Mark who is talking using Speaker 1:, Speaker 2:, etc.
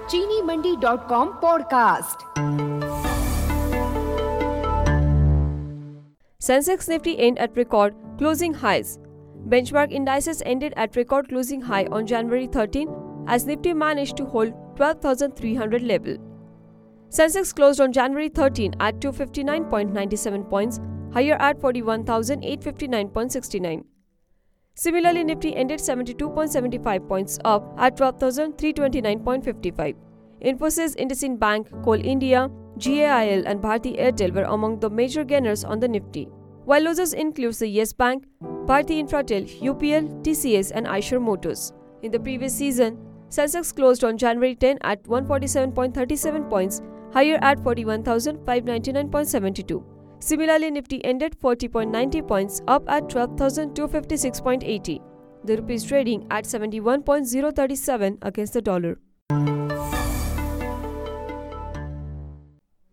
Speaker 1: चीनीमंडी.com podcast.
Speaker 2: Sensex Nifty ended at record closing highs. Benchmark indices ended at record closing high on January 13 as Nifty managed to hold 12,300 level. Sensex closed on January 13 at 259.97 points, higher at 41,859.69. Similarly, Nifty ended 72.75 points up at 12,329.55. Infosys, IndusInd Bank, Coal India, GAIL and Bharti Airtel were among the major gainers on the Nifty, while losers includes the Yes Bank, Bharti Infratel, UPL, TCS and Eicher Motors. In the previous season, Sensex closed on January 10 at 147.37 points, higher at 41,599.72. Similarly, Nifty ended 40.90 points up at 12,256.80. The rupee is trading at 71.037 against the dollar.